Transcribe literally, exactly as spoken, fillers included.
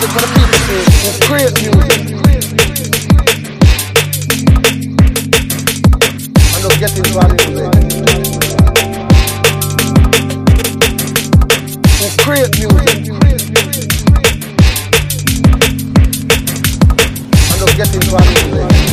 music for the people who create music. And just get into our music. Who create music. And just get into our music.